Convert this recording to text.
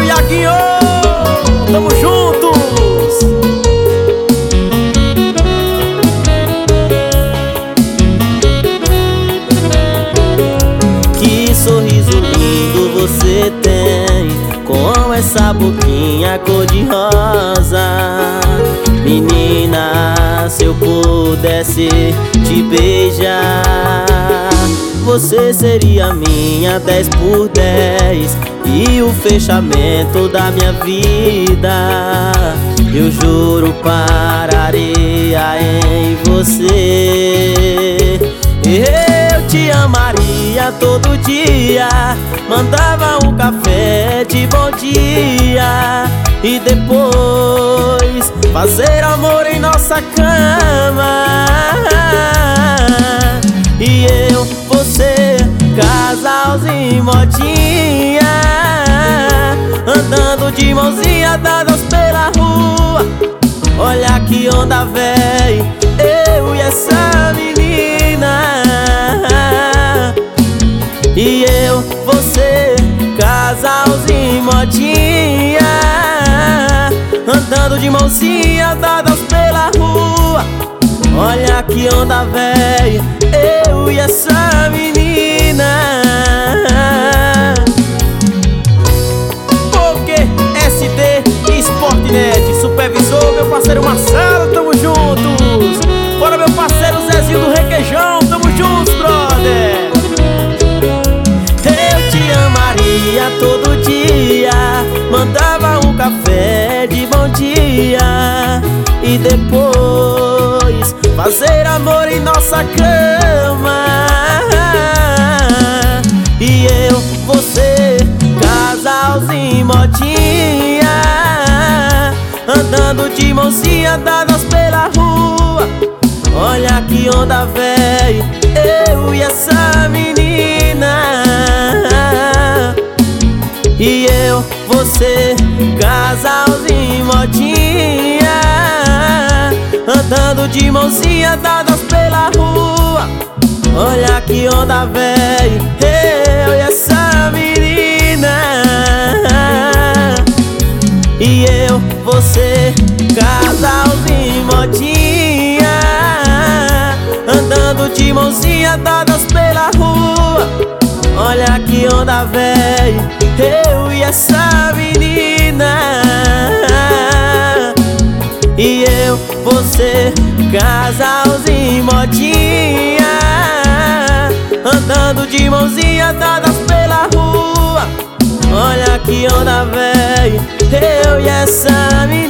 Iaguinho, tamo juntos. Que sorriso lindo você tem, com essa boquinha cor-de-rosa. Menina, se eu pudesse te beijar, você seria minha 10 por 10 e o fechamento da minha vida. Eu juro pararia em você. Eu te amaria todo dia, mandava um café de bom dia e depois fazer amor em nossa cama. E eu, você, casalzinho modinha, andando de mãozinha dadas pela rua. Olha que onda, véi, eu e essa menina. E eu, você, casalzinho modinha, andando de mãozinha dadas pela rua. Olha que onda, véi, eu e essa menina. Porque SD Sportnet, supervisor, meu parceiro Marcelo, tamo juntos. Bora, meu parceiro Zezinho do Requeijão, tamo juntos, brother. Eu te amaria todo dia, mandava um café de bom dia e depois fazer amor em nossa cama. E eu, você, casalzinho modinha, andando de mãozinha dadas pela rua. Olha que onda, véi, eu e essa menina. E eu, você, casalzinho modinha, andando de mãozinha dadas pela rua. Olha que onda, véi, eu e essa menina. E eu, você, casalzinho modinha, andando de mãozinha dadas pela rua. Olha que onda, véi, eu e essa menina. E eu, você, casalzinho modinha, andando de mãozinha dadas pela rua. Olha que onda, véi, eu e essa menina.